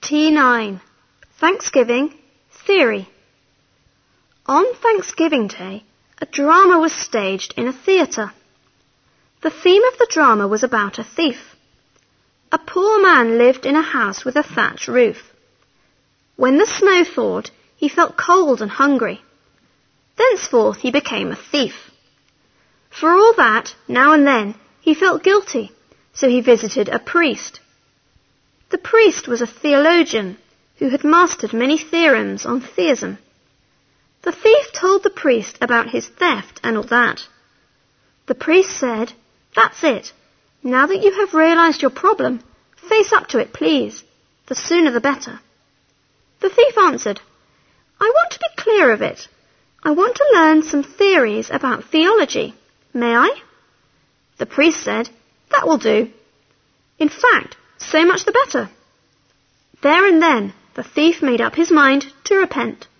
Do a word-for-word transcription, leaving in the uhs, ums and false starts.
T nine. Thanksgiving Theory. On Thanksgiving Day, a drama was staged in a theatre. The theme of the drama was about a thief. A poor man lived in a house with a thatched roof. When the snow thawed, he felt cold and hungry. Thenceforth he became a thief. For all that, now and then, he felt guilty, so he visited a priest. The priest was a theologian who had mastered many theorems on theism. The thief told the priest about his theft and all that. The priest said, "That's it. Now that you have realized your problem, face up to it, please. The sooner the better." The thief answered, "I want to be clear of it. I want to learn some theories about theology. May I?" The priest said, "That will do. In fact, so much the better." There and then, the thief made up his mind to repent.